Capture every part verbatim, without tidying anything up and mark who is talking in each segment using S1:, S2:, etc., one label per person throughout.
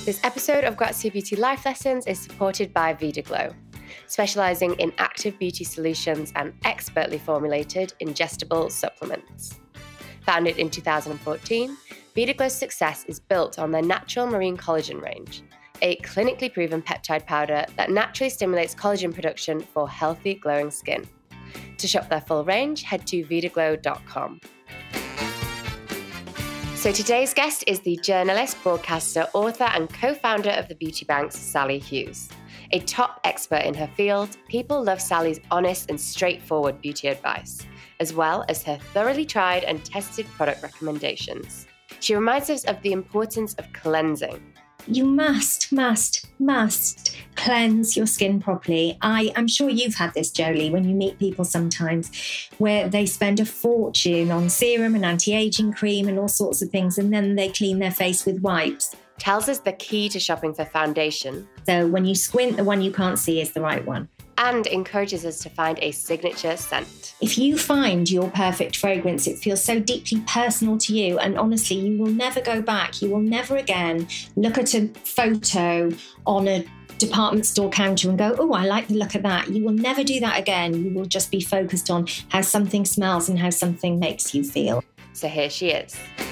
S1: This episode of Grazia Beauty Life Lessons is supported by Vidaglo, specialising in active beauty solutions and expertly formulated ingestible supplements. Founded in two thousand fourteen, Vidaglo's success is built on their natural marine collagen range, a clinically proven peptide powder that naturally stimulates collagen production for healthy, glowing skin. To shop their full range, head to vidaglo dot com. So today's guest is the journalist, broadcaster, author and co-founder of The Beauty Banks, Sally Hughes. A top expert in her field, people love Sally's honest and straightforward beauty advice, as well as her thoroughly tried and tested product recommendations. She reminds us of the importance of cleansing.
S2: You must, must, must cleanse your skin properly. I, I'm sure you've had this, Jolie, when you meet people sometimes where they spend a fortune on serum and anti-aging cream and all sorts of things, and then they clean their face with wipes.
S1: Tells us the key to shopping for foundation.
S2: So when you squint, the one you can't see is the right one.
S1: And encourages us to find a signature scent.
S2: If you find your perfect fragrance, it feels so deeply personal to you. And honestly, you will never go back. You will never again look at a photo on a department store counter and go, oh, I like the look of that. You will never do that again. You will just be focused on how something smells and how something makes you feel.
S1: So here she is.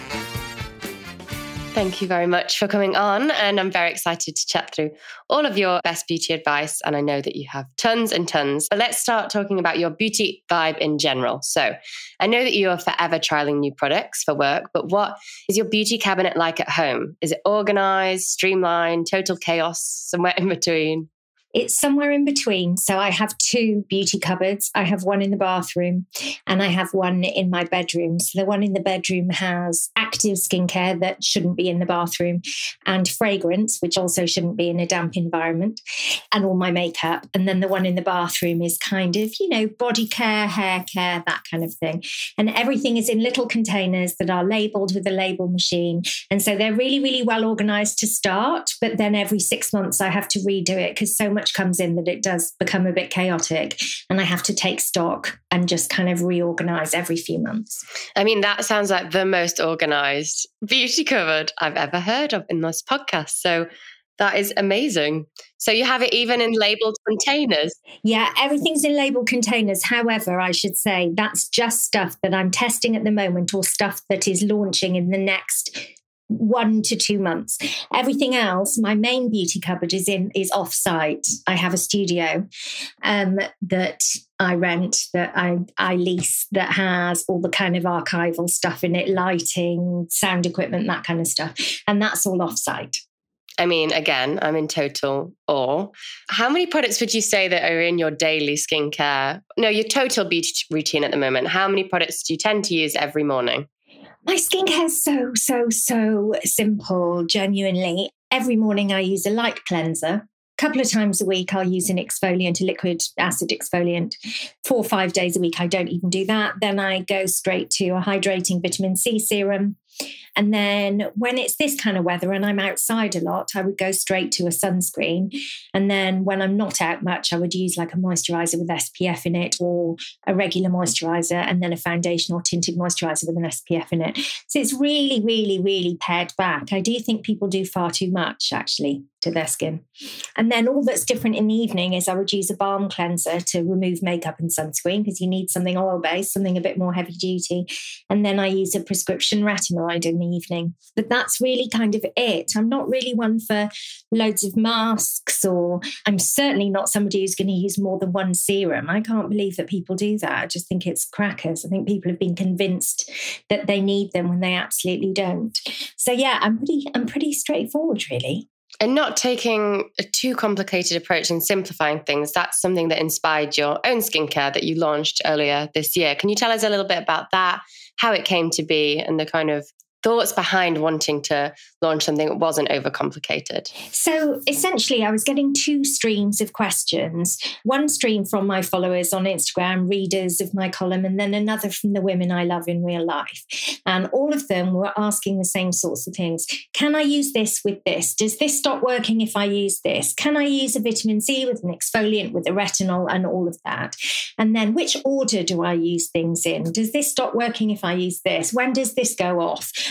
S1: Thank you very much for coming on, and I'm very excited to chat through all of your best beauty advice, and I know that you have tons and tons. But let's start talking about your beauty vibe in general. So I know that you are forever trialing new products for work, but what is your beauty cabinet like at home? Is it organized, streamlined, total chaos, somewhere in between?
S2: It's somewhere in between. So I have two beauty cupboards. I have one in the bathroom and I have one in my bedroom. So the one in the bedroom has active skincare that shouldn't be in the bathroom, and fragrance, which also shouldn't be in a damp environment, and all my makeup. And then the one in the bathroom is kind of, you know, body care, hair care, that kind of thing. And everything is in little containers that are labeled with a label machine. And so they're really, really well organized to start. But then every six months I have to redo it because so much comes in that it does become a bit chaotic, and I have to take stock and just kind of reorganize every few months.
S1: I mean, that sounds like the most organized beauty cupboard I've ever heard of in this podcast. So that is amazing. So you have it even in labeled containers?
S2: Yeah, everything's in labeled containers. However, I should say that's just stuff that I'm testing at the moment, or stuff that is launching in the next one to two months. Everything else, my main beauty cupboard is in is off-site. I have a studio um, that I rent, that I, I lease, that has all the kind of archival stuff in it, lighting, sound equipment, that kind of stuff. And that's all off-site.
S1: I mean, again, I'm in total awe. How many products would you say that are in your daily skincare? No, your total beauty routine at the moment. How many products do you tend to use every morning?
S2: My skincare is so, so, so simple, genuinely. Every morning I use a light cleanser. A couple of times a week I'll use an exfoliant, a liquid acid exfoliant. Four or five days a week I don't even do that. Then I go straight to a hydrating vitamin C serum. And then when it's this kind of weather and I'm outside a lot, I would go straight to a sunscreen. And then when I'm not out much, I would use like a moisturizer with S P F in it, or a regular moisturizer, and then a foundation or tinted moisturizer with an S P F in it. So it's really, really, really pared back. I do think people do far too much, actually, to their skin. And then all that's different in the evening is I would use a balm cleanser to remove makeup and sunscreen, because you need something oil-based, something a bit more heavy duty. And then I use a prescription retinoid in the evening. But that's really kind of it. I'm not really one for loads of masks, or I'm certainly not somebody who's going to use more than one serum. I can't believe that people do that. I just think it's crackers. I think people have been convinced that they need them when they absolutely don't. So yeah, I'm pretty, I'm pretty straightforward, really.
S1: And not taking a too complicated approach and simplifying things. That's something that inspired your own skincare that you launched earlier this year. Can you tell us a little bit about that, how it came to be, and the kind of thoughts behind wanting to launch something that wasn't overcomplicated?
S2: So essentially, I was getting two streams of questions. One stream from my followers on Instagram, readers of my column, and then another from the women I love in real life. And all of them were asking the same sorts of things. Can I use this with this? Does this stop working if I use this? Can I use a vitamin C with an exfoliant with a retinol and all of that? And then which order do I use things in? Does this stop working if I use this? When does this go off?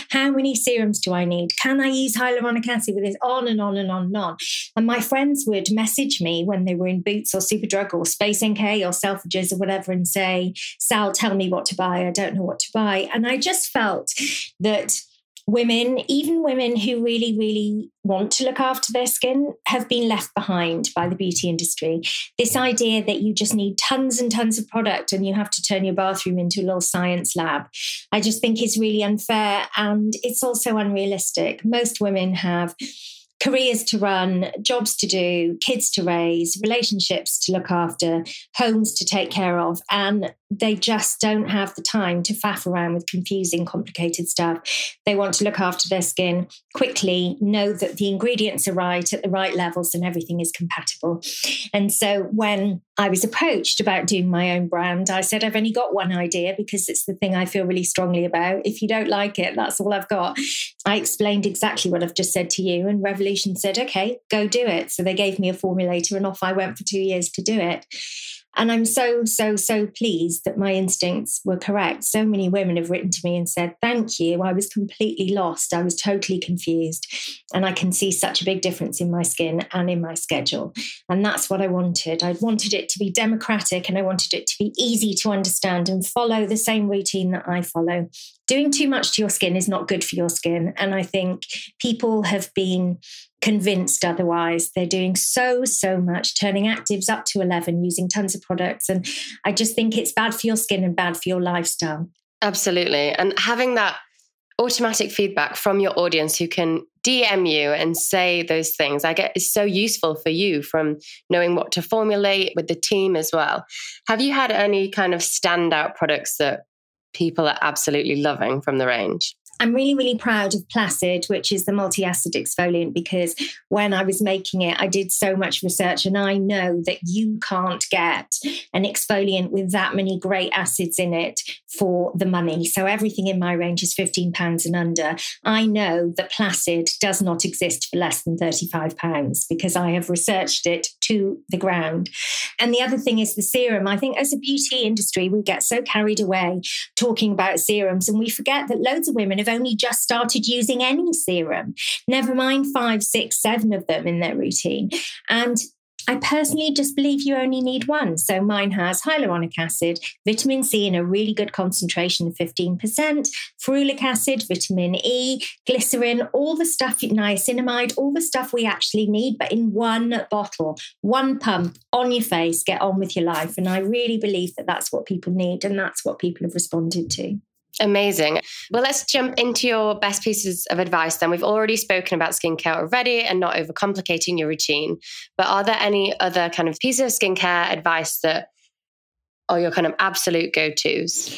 S2: How many serums do I need? Can I use hyaluronic acid with this? On and on and on and on. And my friends would message me when they were in Boots or Superdrug or Space N K or Selfridges or whatever and say, Sal, tell me what to buy. I don't know what to buy. And I just felt that women, even women who really, really want to look after their skin, have been left behind by the beauty industry. This idea that you just need tons and tons of product and you have to turn your bathroom into a little science lab, I just think is really unfair. And it's also unrealistic. Most women have careers to run, jobs to do, kids to raise, relationships to look after, homes to take care of, and they just don't have the time to faff around with confusing, complicated stuff. They want to look after their skin quickly, know that the ingredients are right at the right levels and everything is compatible. And so when I was approached about doing my own brand, I said, I've only got one idea because it's the thing I feel really strongly about. If you don't like it, that's all I've got. I explained exactly what I've just said to you, and Revolution said, okay, go do it. So they gave me a formulator and off I went for two years to do it. And I'm so, so, so pleased that my instincts were correct. So many women have written to me and said, thank you. I was completely lost. I was totally confused. And I can see such a big difference in my skin and in my schedule. And that's what I wanted. I wanted it to be democratic and I wanted it to be easy to understand and follow the same routine that I follow. Doing too much to your skin is not good for your skin. And I think people have been convinced otherwise. They're doing so, so much, turning actives up to eleven, using tons of products. And I just think it's bad for your skin and bad for your lifestyle.
S1: Absolutely. And having that automatic feedback from your audience who can D M you and say those things, I get is so useful for you from knowing what to formulate with the team as well. Have you had any kind of standout products that people are absolutely loving from the range?
S2: I'm really, really proud of Placid, which is the multi-acid exfoliant, because when I was making it, I did so much research and I know that you can't get an exfoliant with that many great acids in it for the money. So everything in my range is fifteen pounds and under. I know that Placid does not exist for less than thirty-five pounds because I have researched it to the ground. And the other thing is the serum. I think as a beauty industry, we get so carried away talking about serums and we forget that loads of women have only just started using any serum, never mind five, six, seven of them in their routine. And I personally just believe you only need one. So mine has hyaluronic acid, vitamin C in a really good concentration of fifteen percent, ferulic acid, vitamin E, glycerin, all the stuff, niacinamide, all the stuff we actually need, but in one bottle, one pump on your face, get on with your life. And I really believe that that's what people need. And that's what people have responded to.
S1: Amazing. Well, let's jump into your best pieces of advice then. We've already spoken about skincare already and not overcomplicating your routine. But are there any other kind of pieces of skincare advice that are your kind of absolute go-tos?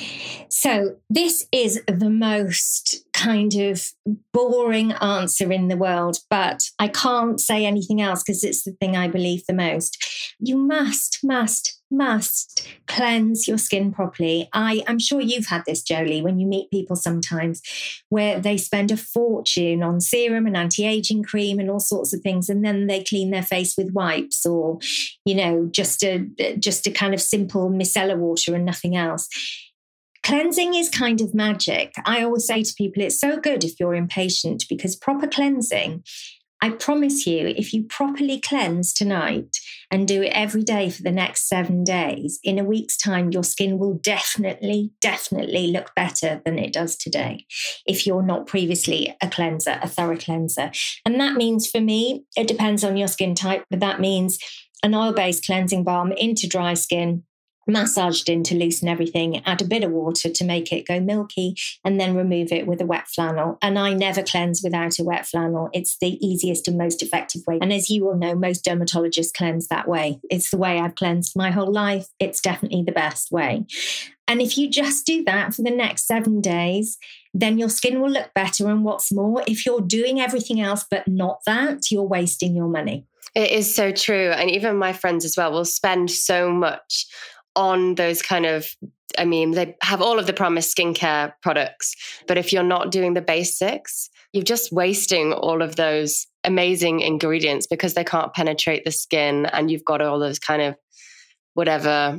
S2: So this is the most kind of boring answer in the world, but I can't say anything else because it's the thing I believe the most. You must, must, must cleanse your skin properly. I, I'm sure you've had this, Jolie, when you meet people sometimes where they spend a fortune on serum and anti-aging cream and all sorts of things, and then they clean their face with wipes or, you know, just a just a kind of simple micellar water and nothing else. Cleansing is kind of magic. I always say to people, it's so good if you're impatient because proper cleansing, I promise you, if you properly cleanse tonight and do it every day for the next seven days, in a week's time, your skin will definitely, definitely look better than it does today if you're not previously a cleanser, a thorough cleanser. And that means for me, it depends on your skin type, but that means an oil-based cleansing balm into dry skin, massaged in to loosen everything, add a bit of water to make it go milky, and then remove it with a wet flannel. And I never cleanse without a wet flannel. It's the easiest and most effective way. And as you will know, most dermatologists cleanse that way. It's the way I've cleansed my whole life. It's definitely the best way. And if you just do that for the next seven days, then your skin will look better. And what's more, if you're doing everything else but not that, you're wasting your money.
S1: It is so true. And even my friends as well will spend so much on those kind of, I mean, they have all of the promised skincare products, but if you're not doing the basics, you're just wasting all of those amazing ingredients because they can't penetrate the skin and you've got all those kind of whatever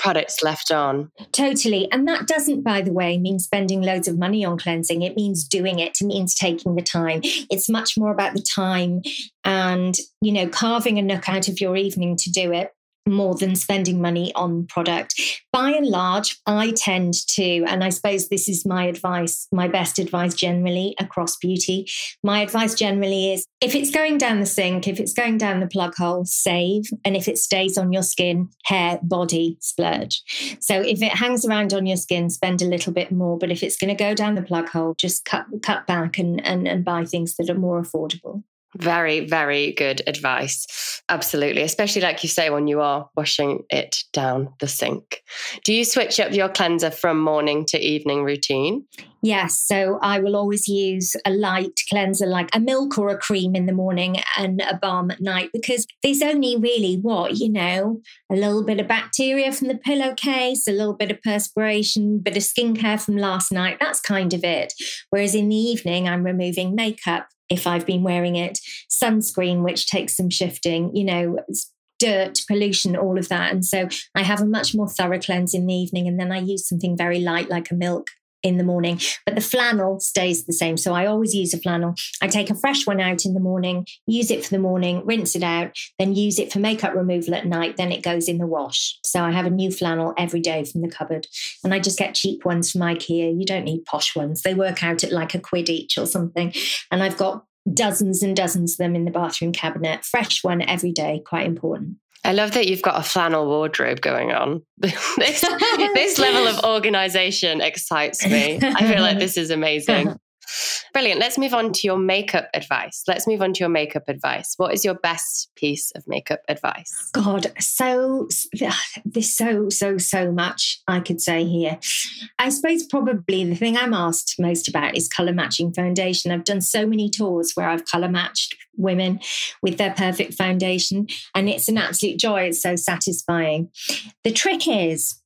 S1: products left on.
S2: Totally. And that doesn't, by the way, mean spending loads of money on cleansing. It means doing it. It means taking the time. It's much more about the time and, you know, carving a nook out of your evening to do it, more than spending money on product. By and large, I tend to, and I suppose this is my advice, my best advice generally across beauty. My advice generally is if it's going down the sink, if it's going down the plug hole, save. And if it stays on your skin, hair, body, splurge. So if it hangs around on your skin, spend a little bit more. But if it's going to go down the plug hole, just cut cut back and, and, and buy things that are more affordable.
S1: Very, very good advice. Absolutely. Especially like you say, when you are washing it down the sink. Do you switch up your cleanser from morning to evening routine?
S2: Yes. So I will always use a light cleanser like a milk or a cream in the morning and a balm at night, because there's only really what, you know, a little bit of bacteria from the pillowcase, a little bit of perspiration, bit of skincare from last night. That's kind of it. Whereas in the evening, I'm removing makeup if I've been wearing it, sunscreen, which takes some shifting, you know, dirt, pollution, all of that. And so I have a much more thorough cleanse in the evening. And then I use something very light like a milk in the morning. But the flannel stays the same. So I always use a flannel. I take a fresh one out in the morning, use it for the morning, rinse it out, then use it for makeup removal at night. Then it goes in the wash. So I have a new flannel every day from the cupboard. And I just get cheap ones from IKEA. You don't need posh ones. They work out at like a quid each or something. And I've got dozens and dozens of them in the bathroom cabinet. Fresh one every day. Quite important.
S1: I love that you've got a flannel wardrobe going on. this, this level of organization excites me. I feel like this is amazing. Brilliant. Let's move on to your makeup advice. Let's move on to your makeup advice. What is your best piece of makeup advice?
S2: God, so there's so, so, so much I could say here. I suppose probably the thing I'm asked most about is colour matching foundation. I've done so many tours where I've colour matched women with their perfect foundation, and it's an absolute joy. It's so satisfying. The trick is,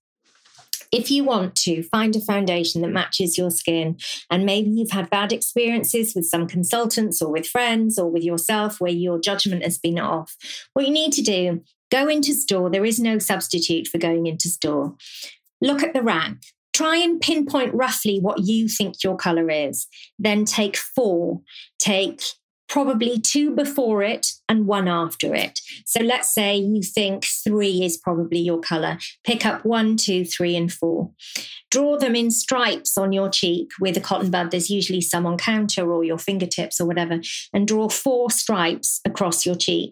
S2: if you want to find a foundation that matches your skin, and maybe you've had bad experiences with some consultants or with friends or with yourself where your judgment has been off, what you need to do, go into store. There is no substitute for going into store. Look at the rack. Try and pinpoint roughly what you think your colour is. Then take four. Take probably two before it and one after it. So let's say you think three is probably your colour. Pick up one, two, three, and four. Draw them in stripes on your cheek with a cotton bud. There's usually some on counter or your fingertips or whatever. And draw four stripes across your cheek.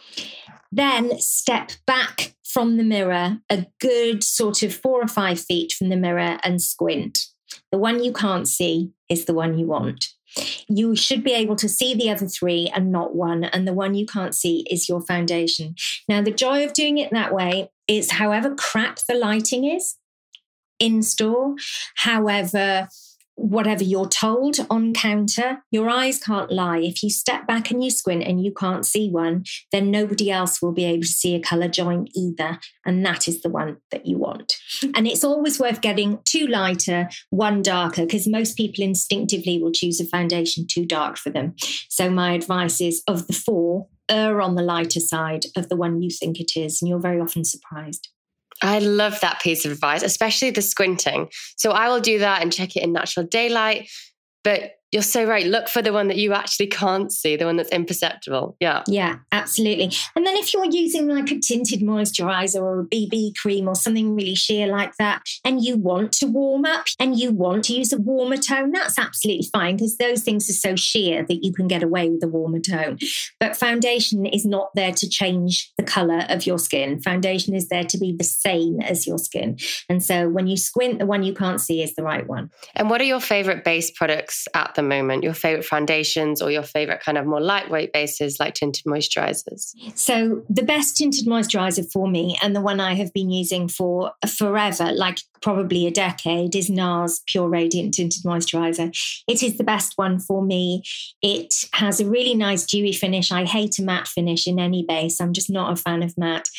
S2: Then step back from the mirror, a good sort of four or five feet from the mirror, and squint. The one you can't see is the one you want. You should be able to see the other three and not one. And the one you can't see is your foundation. Now, the joy of doing it that way is however crap the lighting is in store, however, whatever you're told on counter, your eyes can't lie. If you step back and you squint and you can't see one, then nobody else will be able to see a colour join either. And that is the one that you want. And it's always worth getting two lighter, one darker, because most people instinctively will choose a foundation too dark for them. So my advice is, of the four, err on the lighter side of the one you think it is. And you're very often surprised.
S1: I love that piece of advice, especially the squinting. So I will do that and check it in natural daylight. But you're so right. Look for the one that you actually can't see, the one that's imperceptible. Yeah.
S2: Yeah, absolutely. And then if you're using like a tinted moisturizer or a B B cream or something really sheer like that, and you want to warm up and you want to use a warmer tone, that's absolutely fine, because those things are so sheer that you can get away with a warmer tone. But foundation is not there to change the colour of your skin. Foundation is there to be the same as your skin. And so when you squint, the one you can't see is the right one.
S1: And what are your favourite base products at the moment? Your favorite foundations or your favorite kind of more lightweight bases like tinted moisturizers?
S2: So the best tinted moisturizer for me, and the one I have been using for forever, like probably a decade, is NARS Pure Radiant Tinted Moisturizer. It is the best one for me. It has a really nice dewy finish. I hate a matte finish in any base. I'm just not a fan of matte.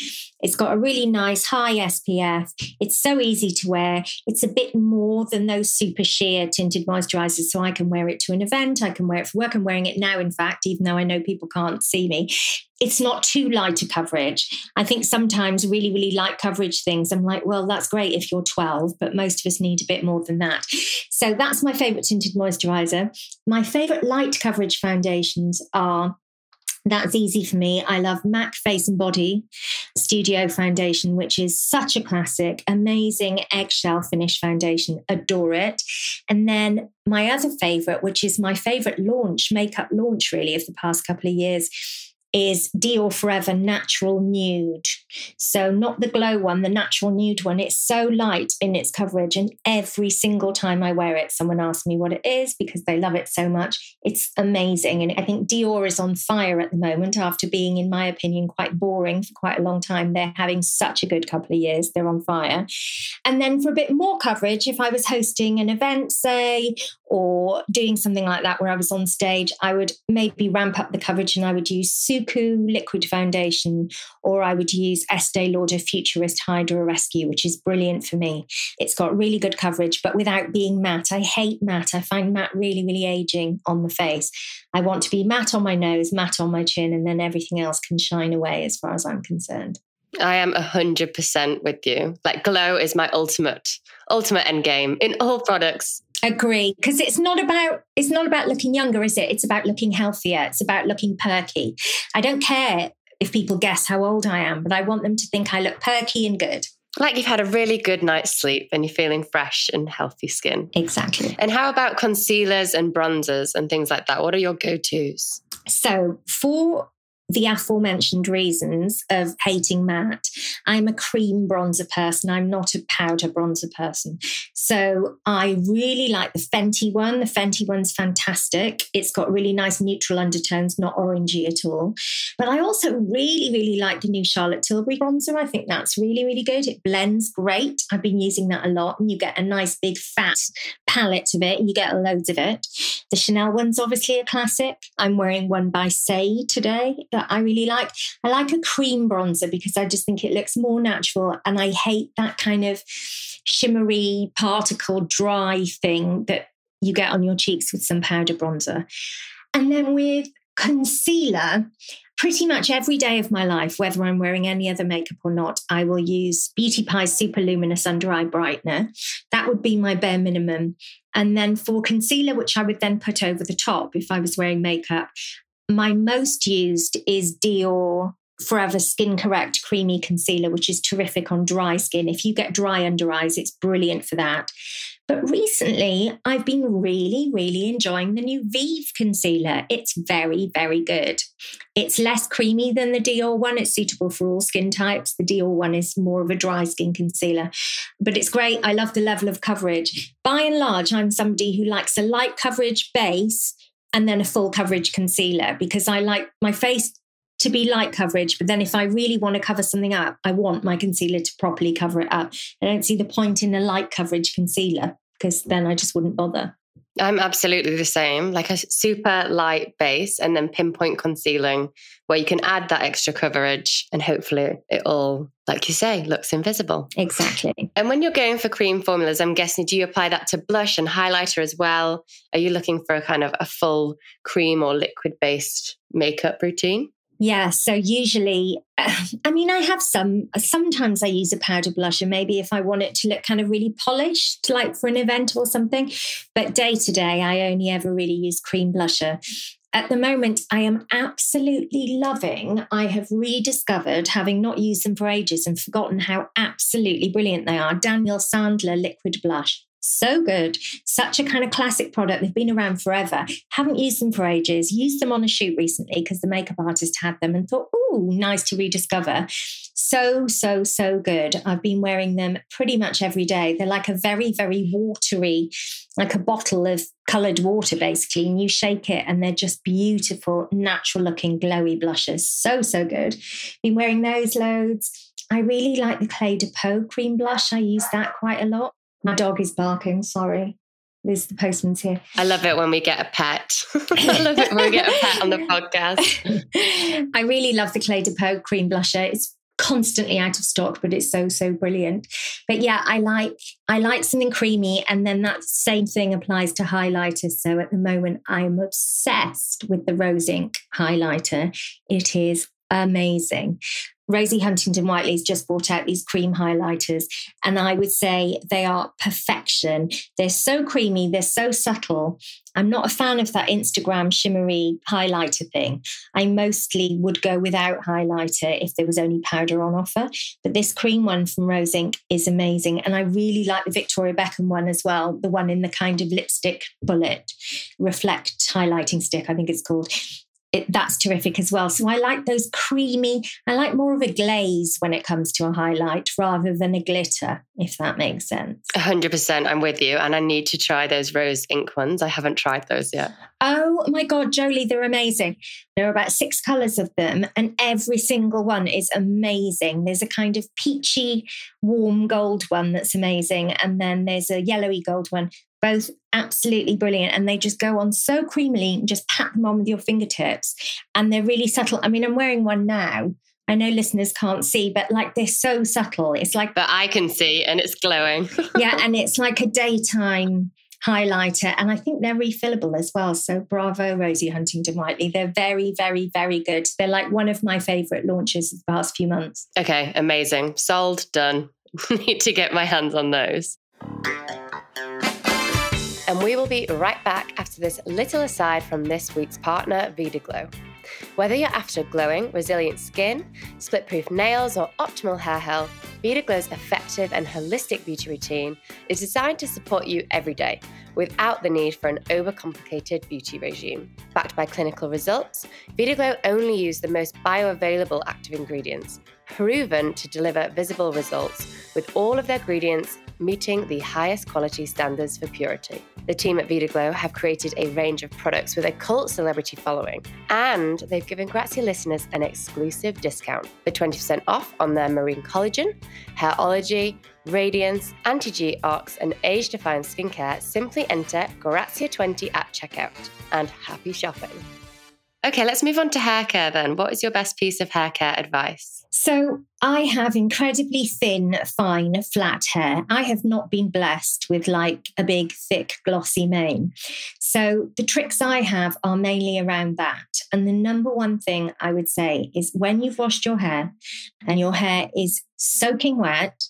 S2: It's got a really nice high S P F. It's so easy to wear. It's a bit more than those super sheer tinted moisturizers. So I can wear it to an event. I can wear it for work. I'm wearing it now, in fact, even though I know people can't see me. It's not too light a coverage. I think sometimes really, really light coverage things, I'm like, well, that's great if you're twelve, but most of us need a bit more than that. So that's my favorite tinted moisturizer. My favorite light coverage foundations are, that's easy for me. I love MAC Face and Body Studio Foundation, which is such a classic, amazing eggshell finish foundation. Adore it. And then my other favorite, which is my favorite launch, makeup launch really of the past couple of years, is Dior Forever Natural Nude. So not the glow one, the natural nude one. It's so light in its coverage. And every single time I wear it, someone asks me what it is because they love it so much. It's amazing. And I think Dior is on fire at the moment after being, in my opinion, quite boring for quite a long time. They're having such a good couple of years. They're on fire. And then for a bit more coverage, if I was hosting an event, say, or doing something like that where I was on stage, I would maybe ramp up the coverage and I would use Suku Liquid Foundation, or I would use Estee Lauder Futurist Hydra Rescue, which is brilliant for me. It's got really good coverage, but without being matte. I hate matte. I find matte really, really aging on the face. I want to be matte on my nose, matte on my chin, and then everything else can shine away as far as I'm concerned.
S1: I am one hundred percent with you. Like, glow is my ultimate, ultimate end game in all products.
S2: Agree, because it's not about it's not about looking younger, is it? It's about looking healthier. It's about looking perky. I don't care if people guess how old I am, but I want them to think I look perky and good.
S1: Like you've had a really good night's sleep and you're feeling fresh and healthy skin.
S2: Exactly.
S1: And how about concealers and bronzers and things like that? What are your go-tos?
S2: So for the aforementioned reasons of hating matte, I'm a cream bronzer person. I'm not a powder bronzer person. So I really like the Fenty one. The Fenty one's fantastic. It's got really nice neutral undertones, not orangey at all. But I also really, really like the new Charlotte Tilbury bronzer. I think that's really, really good. It blends great. I've been using that a lot, and you get a nice big fat palette of it. You get loads of it. The Chanel one's obviously a classic. I'm wearing one by Say today that I really like. I like a cream bronzer because I just think it looks more natural, and I hate that kind of shimmery particle dry thing that you get on your cheeks with some powder bronzer. And then with concealer, pretty much every day of my life, whether I'm wearing any other makeup or not, I will use Beauty Pie Super Luminous Under Eye Brightener. That would be my bare minimum. And then for concealer, which I would then put over the top if I was wearing makeup, my most used is Dior Forever Skin Correct Creamy Concealer, which is terrific on dry skin. If you get dry under eyes, it's brilliant for that. But recently, I've been really, really enjoying the new Vive concealer. It's very, very good. It's less creamy than the Dior one. It's suitable for all skin types. The Dior one is more of a dry skin concealer. But it's great. I love the level of coverage. By and large, I'm somebody who likes a light coverage base and then a full coverage concealer, because I like my face to be light coverage. But then if I really want to cover something up, I want my concealer to properly cover it up. I don't see the point in a light coverage concealer, because then I just wouldn't bother.
S1: I'm absolutely the same, like a super light base and then pinpoint concealing where you can add that extra coverage and hopefully it all, like you say, looks invisible.
S2: Exactly.
S1: And when you're going for cream formulas, I'm guessing, do you apply that to blush and highlighter as well? Are you looking for a kind of a full cream or liquid-based makeup routine?
S2: Yeah, so usually, I mean, I have some, sometimes I use a powder blusher, maybe if I want it to look kind of really polished, like for an event or something. But day to day, I only ever really use cream blusher. At the moment, I am absolutely loving, I have rediscovered, having not used them for ages and forgotten how absolutely brilliant they are, Daniel Sandler Liquid Blush. So good. Such a kind of classic product. They've been around forever. Haven't used them for ages. Used them on a shoot recently because the makeup artist had them and thought, ooh, nice to rediscover. So, so, so good. I've been wearing them pretty much every day. They're like a very, very watery, like a bottle of coloured water, basically. And you shake it and they're just beautiful, natural looking, glowy blushes. So, so good. Been wearing those loads. I really like the Clé de Peau cream blush. I use that quite a lot. My dog is barking, sorry. There's the postman's here.
S1: I love it when we get a pet. I love it when we get a pet on the podcast.
S2: I really love the Clé de Peau cream blusher. It's constantly out of stock, but it's so, so brilliant. But yeah, I like, I like something creamy. And then that same thing applies to highlighters. So at the moment, I'm obsessed with the Rose Ink highlighter. It is amazing. Rosie Huntington Whiteley's just brought out these cream highlighters, and I would say they are perfection. They're so creamy, they're so subtle. I'm not a fan of that Instagram shimmery highlighter thing. I mostly would go without highlighter if there was only powder on offer. But this cream one from Rose Ink is amazing. And I really like the Victoria Beckham one as well, the one in the kind of lipstick bullet, reflect highlighting stick, I think it's called. It, that's terrific as well. So I like those creamy, I like more of a glaze when it comes to a highlight rather than a glitter, if that makes sense.
S1: one hundred percent, I'm with you. And I need to try those Rose Ink ones. I haven't tried those yet.
S2: Oh my God, Jolie, they're amazing. There are about six colours of them and every single one is amazing. There's a kind of peachy, warm gold one that's amazing. And then there's a yellowy gold one. Both absolutely brilliant. And they just go on so creamily and just pat them on with your fingertips. And they're really subtle. I mean, I'm wearing one now. I know listeners can't see, but like they're so subtle. It's like...
S1: But I can see and it's glowing.
S2: Yeah, and it's like a daytime highlighter. And I think they're refillable as well. So bravo, Rosie Huntington Whiteley. They're very, very, very good. They're like one of my favourite launches of the past few months.
S1: Okay, amazing. Sold, done. Need to get my hands on those. And we will be right back after this little aside from this week's partner, Vidaglo. Whether you're after glowing, resilient skin, split-proof nails, or optimal hair health, Vidaglow's effective and holistic beauty routine is designed to support you every day without the need for an overcomplicated beauty regime. Backed by clinical results, Vidaglow only use the most bioavailable active ingredients, proven to deliver visible results, with all of their ingredients meeting the highest quality standards for purity. The team at Vidaglow have created a range of products with a cult celebrity following, and they've given Grazia listeners an exclusive discount for twenty percent off on their marine collagen, Hairology, Radiance, Anti-G Ox, and age-defying skincare. Simply enter Grazia twenty at checkout, and happy shopping. Okay, let's move on to hair care then. What is your best piece of hair care advice?
S2: So I have incredibly thin, fine, flat hair. I have not been blessed with like a big, thick, glossy mane. So the tricks I have are mainly around that. And the number one thing I would say is when you've washed your hair and your hair is soaking wet,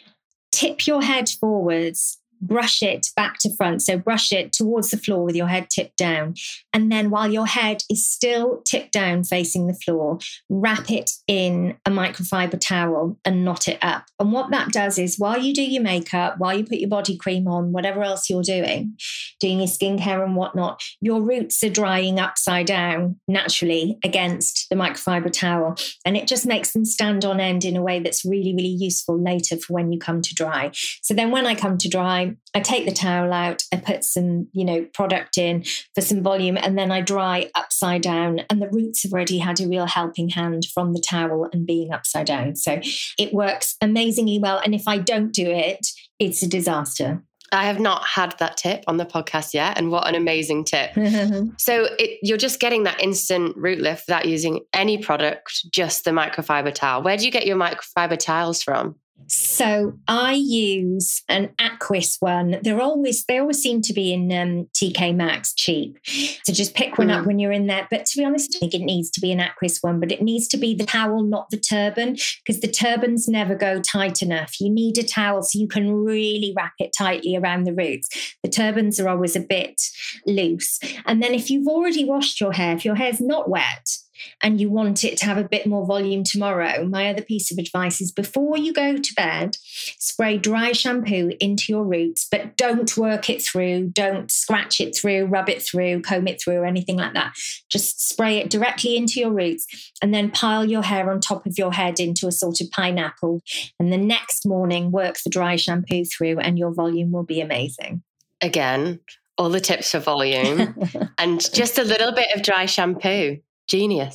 S2: tip your head forwards, brush it back to front. So brush it towards the floor with your head tipped down. And then while your head is still tipped down facing the floor, wrap it in a microfiber towel and knot it up. And what that does is while you do your makeup, while you put your body cream on, whatever else you're doing, doing your skincare and whatnot, your roots are drying upside down naturally against the microfiber towel. And it just makes them stand on end in a way that's really, really useful later for when you come to dry. So then when I come to dry, I take the towel out, I put some, you know, product in for some volume, and then I dry upside down. And the roots have already had a real helping hand from the towel and being upside down. So it works amazingly well. And if I don't do it, it's a disaster.
S1: I have not had that tip on the podcast yet. And what an amazing tip. So it, you're just getting that instant root lift without using any product, just the microfiber towel. Where do you get your microfiber towels from?
S2: So I use an Aquis one. They're always, they always seem to be in um, T K Maxx cheap. So just pick one mm. up when you're in there. But to be honest, I think it needs to be an Aquis one, but it needs to be the towel, not the turban, because the turbans never go tight enough. You need a towel so you can really wrap it tightly around the roots. The turbans are always a bit loose. And then if you've already washed your hair, if your hair's not wet, and you want it to have a bit more volume tomorrow, my other piece of advice is before you go to bed, spray dry shampoo into your roots, but don't work it through, don't scratch it through, rub it through, comb it through, or anything like that. Just spray it directly into your roots and then pile your hair on top of your head into a sort of pineapple. And the next morning, work the dry shampoo through and your volume will be amazing.
S1: Again, all the tips for volume and just a little bit of dry shampoo. Genius.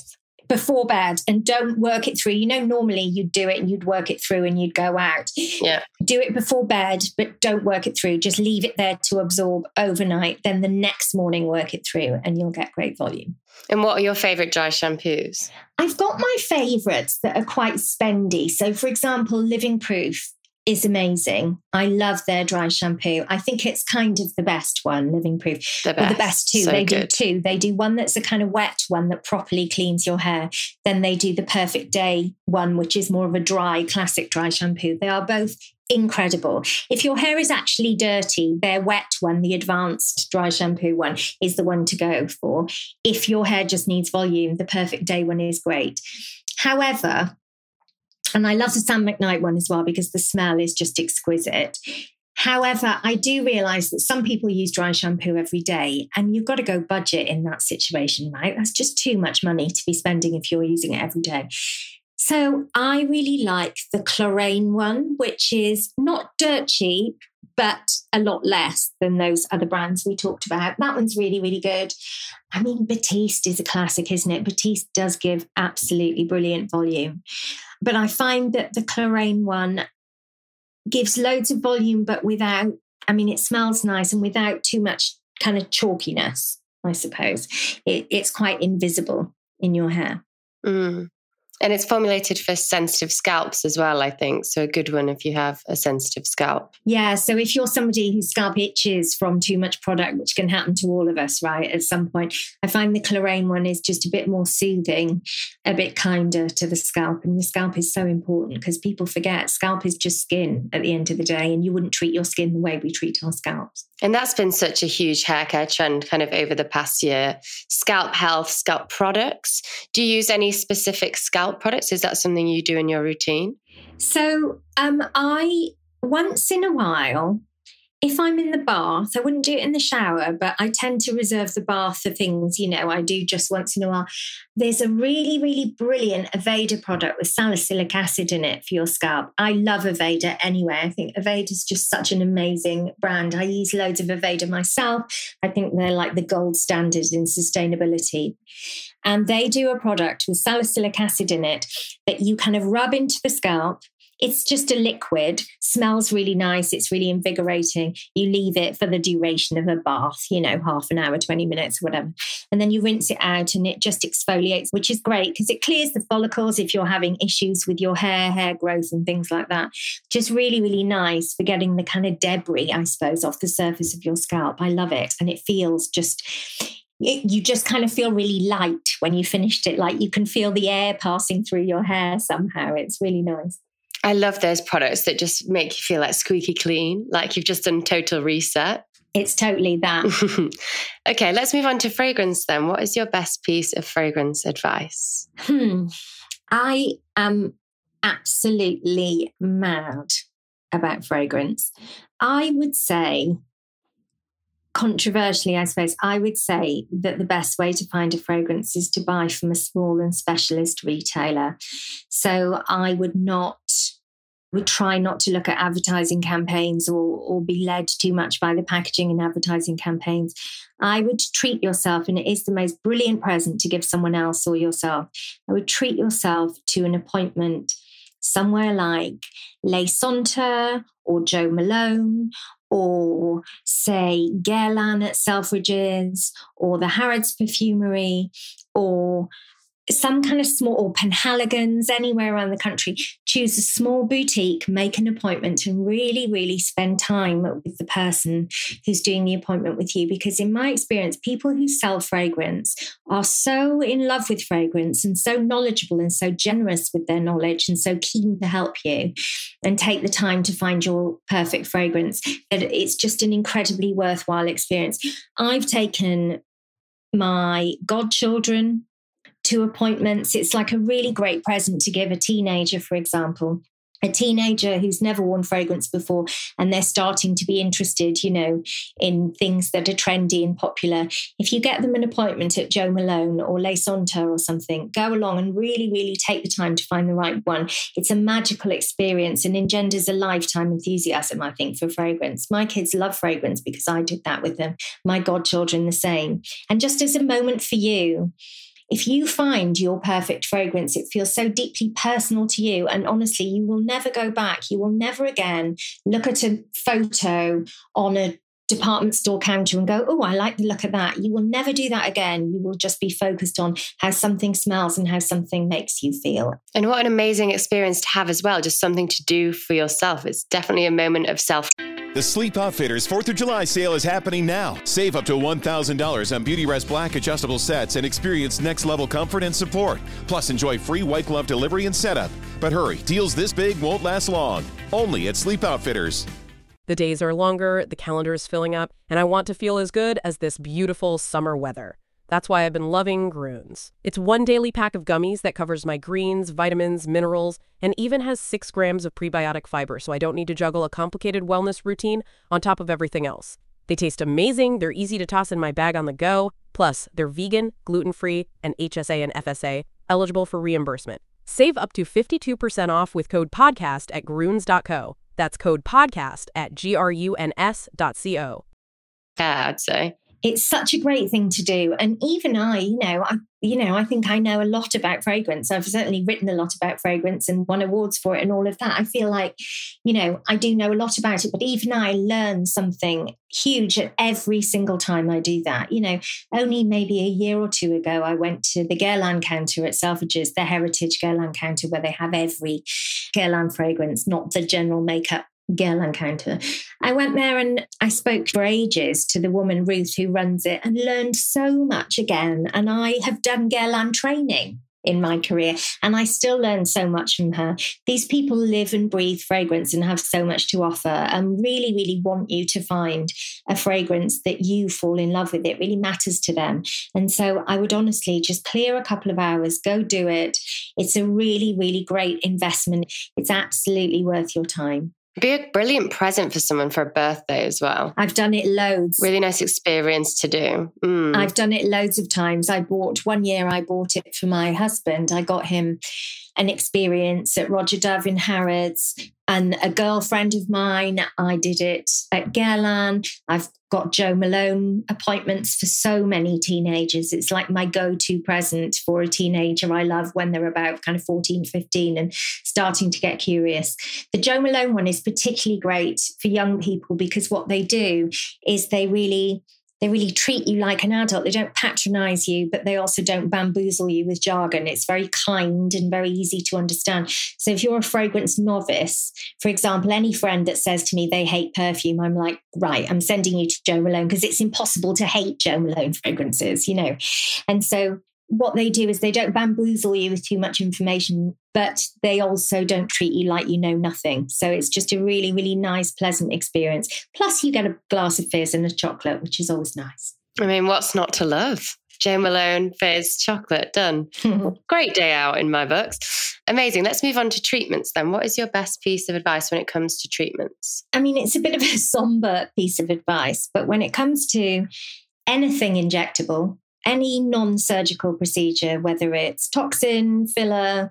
S2: before bed, and don't work it through. You know, normally you'd do it and you'd work it through and you'd go out.
S1: Yeah.
S2: Do it before bed, but don't work it through. Just leave it there to absorb overnight. Then the next morning, work it through and you'll get great volume.
S1: And what are your favourite dry shampoos?
S2: I've got my favourites that are quite spendy. So, for example, Living Proof is amazing. I love their dry shampoo. I think it's kind of the best one, Living Proof.
S1: The best.
S2: Well, the best two.
S1: So
S2: they
S1: good.
S2: do two. They do one that's a kind of wet one that properly cleans your hair. Then they do the Perfect Day one, which is more of a dry, classic dry shampoo. They are both incredible. If your hair is actually dirty, their wet one, the advanced dry shampoo one, is the one to go for. If your hair just needs volume, the Perfect Day one is great. However, and I love the Sam McKnight one as well because the smell is just exquisite. However, I do realise that some people use dry shampoo every day and you've got to go budget in that situation, right? That's just too much money to be spending if you're using it every day. So I really like the Chlorane one, which is not dirt cheap, but a lot less than those other brands we talked about. That one's really, really good. I mean, Batiste is a classic, isn't it? Batiste does give absolutely brilliant volume. But I find that the Chlorane one gives loads of volume, but without, I mean, it smells nice and without too much kind of chalkiness, I suppose. It, it's quite invisible in your hair.
S1: Mm. And it's formulated for sensitive scalps as well, I think. So a good one if you have a sensitive scalp.
S2: Yeah. So if you're somebody whose scalp itches from too much product, which can happen to all of us, right, at some point, I find the Chlorane one is just a bit more soothing, a bit kinder to the scalp. And the scalp is so important because people forget scalp is just skin at the end of the day. And you wouldn't treat your skin the way we treat our scalps.
S1: And that's been such a huge hair care trend kind of over the past year. Scalp health, scalp products. Do you use any specific scalp products? Is that something you do in your routine?
S2: So um, I, once in a while, if I'm in the bath, I wouldn't do it in the shower, but I tend to reserve the bath for things, you know, I do just once in a while. There's a really, really brilliant Aveda product with salicylic acid in it for your scalp. I love Aveda anyway. I think Aveda is just such an amazing brand. I use loads of Aveda myself. I think they're like the gold standard in sustainability. And they do a product with salicylic acid in it that you kind of rub into the scalp. It's just a liquid, smells really nice. It's really invigorating. You leave it for the duration of a bath, you know, half an hour, twenty minutes, whatever. And then you rinse it out and it just exfoliates, which is great because it clears the follicles if you're having issues with your hair, hair growth and things like that. Just really, really nice for getting the kind of debris, I suppose, off the surface of your scalp. I love it. And it feels just... It, you just kind of feel really light when you finished it. Like you can feel the air passing through your hair somehow. It's really nice.
S1: I love those products that just make you feel like squeaky clean, like you've just done total reset.
S2: It's totally that.
S1: Okay, let's move on to fragrance then. What is your best piece of fragrance advice?
S2: Hmm. I am absolutely mad about fragrance. I would say, controversially, I suppose, I would say that the best way to find a fragrance is to buy from a small and specialist retailer. So I would not, would try not to look at advertising campaigns or, or be led too much by the packaging and advertising campaigns. I would treat yourself, and it is the most brilliant present to give someone else or yourself. I would treat yourself to an appointment somewhere like Les Santeurs or Jo Malone, or say Guerlain at Selfridges, or the Harrods Perfumery, or some kind of small, or Penhaligon's, anywhere around the country. Choose a small boutique, make an appointment, and really, really spend time with the person who's doing the appointment with you. Because in my experience, people who sell fragrance are so in love with fragrance and so knowledgeable and so generous with their knowledge and so keen to help you and take the time to find your perfect fragrance that it's just an incredibly worthwhile experience. I've taken my godchildren to appointments. It's like a really great present to give a teenager, for example, a teenager who's never worn fragrance before, and they're starting to be interested, you know, in things that are trendy and popular. If you get them an appointment at Jo Malone or Les Santeurs or something, go along and really, really take the time to find the right one. It's a magical experience and engenders a lifetime enthusiasm, I think, for fragrance. My kids love fragrance because I did that with them. My godchildren the same. And just as a moment for you, if you find your perfect fragrance, it feels so deeply personal to you. And honestly, you will never go back. You will never again look at a photo on a department store counter and go, oh, I like the look of that. You will never do that again. You will just be focused on how something smells and how something makes you feel.
S1: And what an amazing experience to have as well. Just something to do for yourself. It's definitely a moment of self.
S3: The Sleep Outfitters fourth of July sale is happening now. Save up to one thousand dollars on Beautyrest Black adjustable sets and experience next-level comfort and support. Plus, enjoy free white glove delivery and setup. But hurry, deals this big won't last long. Only at Sleep Outfitters.
S4: The days are longer, the calendar is filling up, and I want to feel as good as this beautiful summer weather. That's why I've been loving Grüns. It's one daily pack of gummies that covers my greens, vitamins, minerals, and even has six grams of prebiotic fiber, so I don't need to juggle a complicated wellness routine on top of everything else. They taste amazing, they're easy to toss in my bag on the go, plus they're vegan, gluten-free, and H S A and F S A, eligible for reimbursement. Save up to fifty-two percent off with code PODCAST at Grüns dot co. That's code PODCAST at G R U N S dot C O.
S1: Yeah, I'd say.
S2: It's such a great thing to do. And even I, you know, I, you know, I think I know a lot about fragrance. I've certainly written a lot about fragrance and won awards for it and all of that. I feel like, you know, I do know a lot about it, but even I learn something huge at every single time I do that. You know, only maybe a year or two ago, I went to the Guerlain counter at Selfridges, the heritage Guerlain counter, where they have every Guerlain fragrance, not the general makeup Guerlain counter. I went there and I spoke for ages to the woman, Ruth, who runs it, and learned so much again. And I have done Guerlain training in my career, and I still learn so much from her. These people live and breathe fragrance and have so much to offer, and really, really want you to find a fragrance that you fall in love with. It really matters to them. And so I would honestly just clear a couple of hours, go do it. It's a really, really great investment. It's absolutely worth your time.
S1: Be a brilliant present for someone for a birthday as well.
S2: I've done it loads.
S1: Really nice experience to do. Mm.
S2: I've done it loads of times. I bought, one year I bought it for my husband. I got him an experience at Roger Dove in Harrods, and a girlfriend of mine, I did it at Guerlain. I've got Jo Malone appointments for so many teenagers. It's like my go-to present for a teenager I love when they're about kind of fourteen, fifteen and starting to get curious. The Jo Malone one is particularly great for young people because what they do is they really... They really treat you like an adult. They don't patronize you, but they also don't bamboozle you with jargon. It's very kind and very easy to understand. So if you're a fragrance novice, for example, any friend that says to me they hate perfume, I'm like, right, I'm sending you to Jo Malone because it's impossible to hate Jo Malone fragrances, you know. And so what they do is they don't bamboozle you with too much information, but they also don't treat you like you know nothing. So it's just a really, really nice, pleasant experience. Plus you get a glass of fizz and a chocolate, which is always nice.
S1: I mean, what's not to love? Jo Malone, fizz, chocolate, done. Great day out in my books. Amazing. Let's move on to treatments then. What is your best piece of advice when it comes to treatments?
S2: I mean, it's a bit of a somber piece of advice, but when it comes to anything injectable, any non-surgical procedure, whether it's toxin, filler,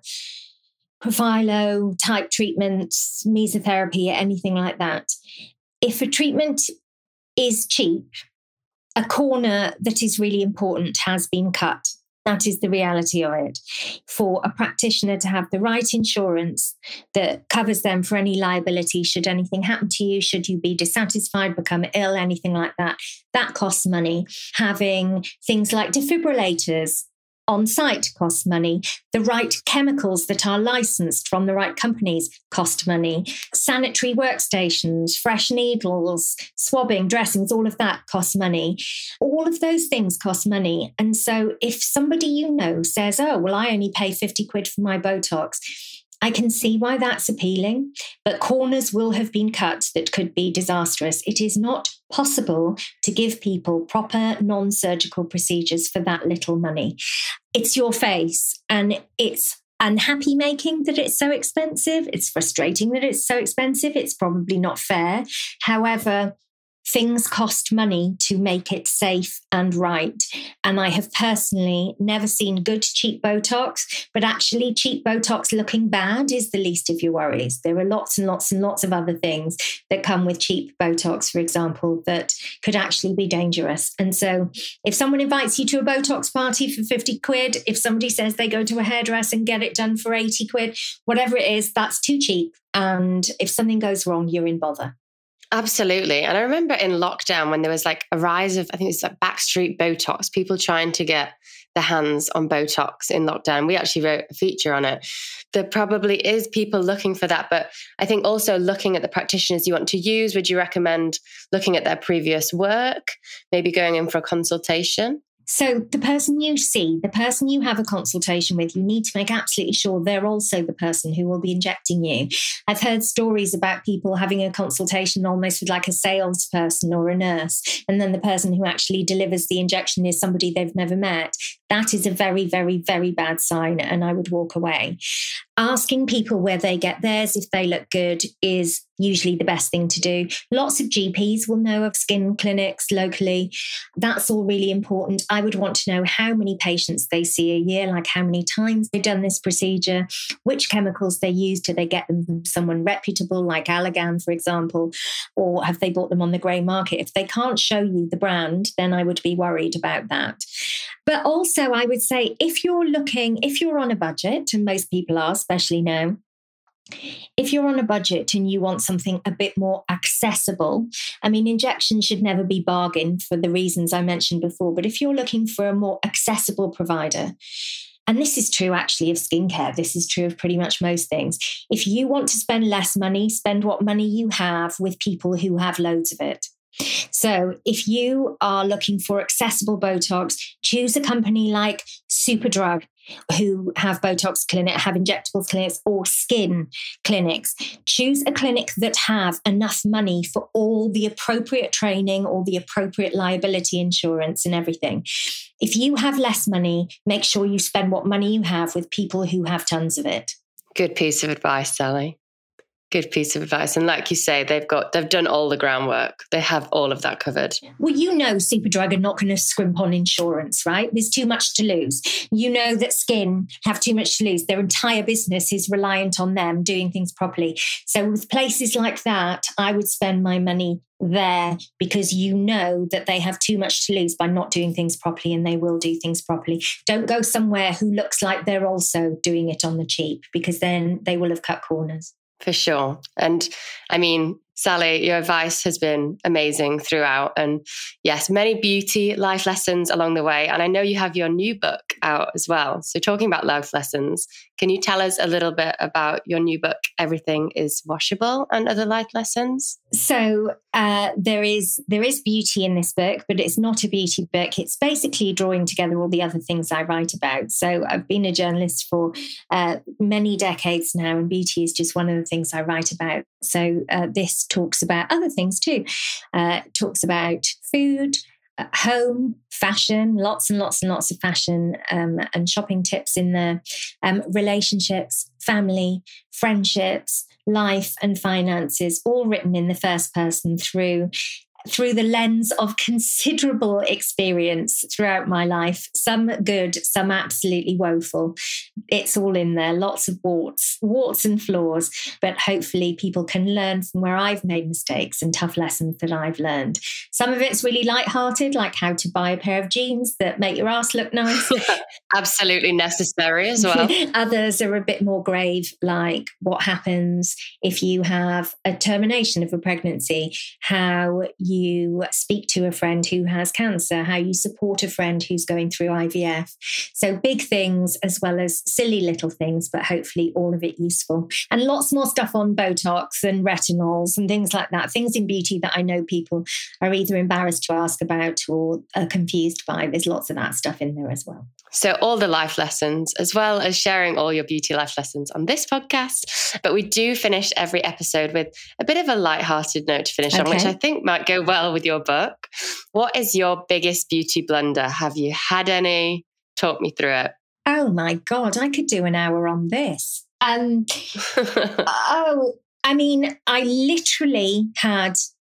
S2: Profhilo type treatments, mesotherapy, anything like that, if a treatment is cheap, a corner that is really important has been cut. That is the reality of it. For a practitioner to have the right insurance that covers them for any liability, should anything happen to you, should you be dissatisfied, become ill, anything like that, that costs money. Having things like defibrillators on site costs money. The right chemicals that are licensed from the right companies cost money. Sanitary workstations, fresh needles, swabbing, dressings, all of that costs money. All of those things cost money. And so if somebody you know says, oh, well, I only pay fifty quid for my Botox, I can see why that's appealing, but corners will have been cut that could be disastrous. It is not possible to give people proper non-surgical procedures for that little money. It's your face, and it's unhappy making that it's so expensive. It's frustrating that it's so expensive. It's probably not fair. However, things cost money to make it safe and right. And I have personally never seen good, cheap Botox, but actually cheap Botox looking bad is the least of your worries. There are lots and lots and lots of other things that come with cheap Botox, for example, that could actually be dangerous. And so if someone invites you to a Botox party for fifty quid, if somebody says they go to a hairdresser and get it done for eighty quid, whatever it is, that's too cheap. And if something goes wrong, you're in bother.
S1: Absolutely. And I remember in lockdown when there was like a rise of, I think it was like backstreet Botox, people trying to get their hands on Botox in lockdown. We actually wrote a feature on it. There probably is people looking for that. But I think also looking at the practitioners you want to use, would you recommend looking at their previous work, maybe going in for a consultation?
S2: So the person you see, the person you have a consultation with, you need to make absolutely sure they're also the person who will be injecting you. I've heard stories about people having a consultation almost with like a salesperson or a nurse, and then the person who actually delivers the injection is somebody they've never met. That is a very, very, very bad sign, and I would walk away. Asking people where they get theirs, if they look good, is usually the best thing to do. Lots of G Ps will know of skin clinics locally. That's all really important. I would want to know how many patients they see a year, like how many times they've done this procedure, which chemicals they use. Do they get them from someone reputable, like Allergan, for example, or have they bought them on the grey market? If they can't show you the brand, then I would be worried about that. But also, I would say if you're looking, if you're on a budget, and most people are, especially now, if you're on a budget and you want something a bit more accessible, I mean, injections should never be bargained for the reasons I mentioned before. But if you're looking for a more accessible provider, and this is true actually of skincare, this is true of pretty much most things. If you want to spend less money, spend what money you have with people who have loads of it. So if you are looking for accessible Botox, choose a company like Superdrug, who have Botox clinic, have injectable clinics, or skin clinics. Choose a clinic that have enough money for all the appropriate training, or the appropriate liability insurance and everything. If you have less money, make sure you spend what money you have with people who have tons of it.
S1: Good piece of advice, Sally. Good piece of advice. And like you say, they've got, they've done all the groundwork. They have all of that covered.
S2: Well, you know, Superdrug are not going to scrimp on insurance, right? There's too much to lose. You know that Skin have too much to lose. Their entire business is reliant on them doing things properly. So with places like that, I would spend my money there, because you know that they have too much to lose by not doing things properly, and they will do things properly. Don't go somewhere who looks like they're also doing it on the cheap, because then they will have cut corners.
S1: For sure. And I mean, Sally, your advice has been amazing throughout. And yes, many beauty life lessons along the way. And I know you have your new book out as well. So talking about life lessons, can you tell us a little bit about your new book, Everything is Washable, and Other Life Lessons?
S2: So uh, there is there is beauty in this book, but it's not a beauty book. It's basically drawing together all the other things I write about. So I've been a journalist for uh, many decades now, and beauty is just one of the things I write about. So uh, this talks about other things too. Uh, it talks about food, uh, home, fashion, lots and lots and lots of fashion um, and shopping tips in there, um, relationships, family, friendships, life and finances, all written in the first person through through the lens of considerable experience throughout my life, some good, some absolutely woeful. It's all in there, lots of warts, warts and flaws, but hopefully people can learn from where I've made mistakes and tough lessons that I've learned. Some of it's really lighthearted, like how to buy a pair of jeans that make your ass look nice.
S1: Absolutely necessary as well.
S2: Others are a bit more grave, like what happens if you have a termination of a pregnancy, how you you speak to a friend who has cancer, how you support a friend who's going through I V F. So big things as well as silly little things, but hopefully all of it useful. And lots more stuff on Botox and retinols and things like that. Things in beauty that I know people are either embarrassed to ask about or are confused by. There's lots of that stuff in there as well.
S1: So all the life lessons, as well as sharing all your beauty life lessons on this podcast. But we do finish every episode with a bit of a lighthearted note to finish okay. on, which I think might go well with your book. What is your biggest beauty blunder? Have you had any? Talk me through it.
S2: Oh my God, I could do an hour on this. Um, oh, I mean, I literally had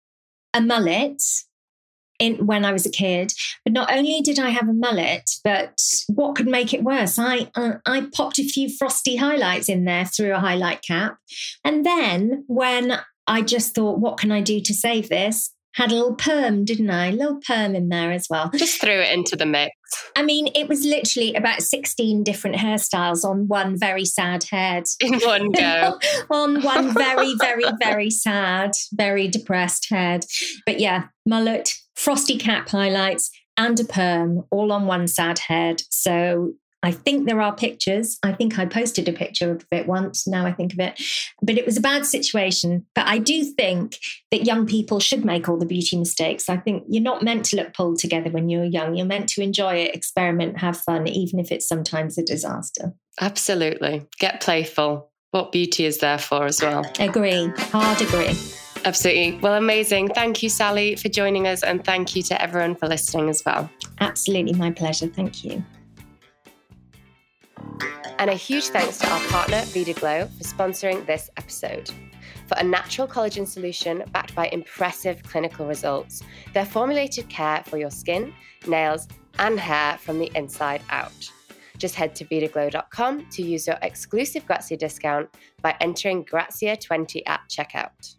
S2: a mullet in when I was a kid. But not only did I have a mullet, but what could make it worse? I uh, I popped a few frosty highlights in there through a highlight cap. And then when I just thought, what can I do to save this? Had a little perm, didn't I? A little perm in there as well.
S1: Just threw it into the mix.
S2: I mean, it was literally about sixteen different hairstyles on one very sad head.
S1: In one go.
S2: On one very, very, very sad, very depressed head. But yeah, mullet, frosty cap highlights, and a perm all on one sad head. So I think there are pictures. I think I posted a picture of it once, now I think of it. But it was a bad situation. But I do think that young people should make all the beauty mistakes. I think you're not meant to look pulled together when you're young. You're meant to enjoy it, experiment, have fun, even if it's sometimes a disaster.
S1: Absolutely. Get playful. What beauty is there for as well.
S2: Agree. Hard agree.
S1: Absolutely. Well, amazing. Thank you, Sally, for joining us. And thank you to everyone for listening as well.
S2: Absolutely. My pleasure. Thank you.
S1: And a huge thanks to our partner, Vidaglo, for sponsoring this episode. For a natural collagen solution backed by impressive clinical results, their formulated care for your skin, nails, and hair from the inside out. Just head to vidaglo dot com to use your exclusive Grazia discount by entering Grazia twenty at checkout.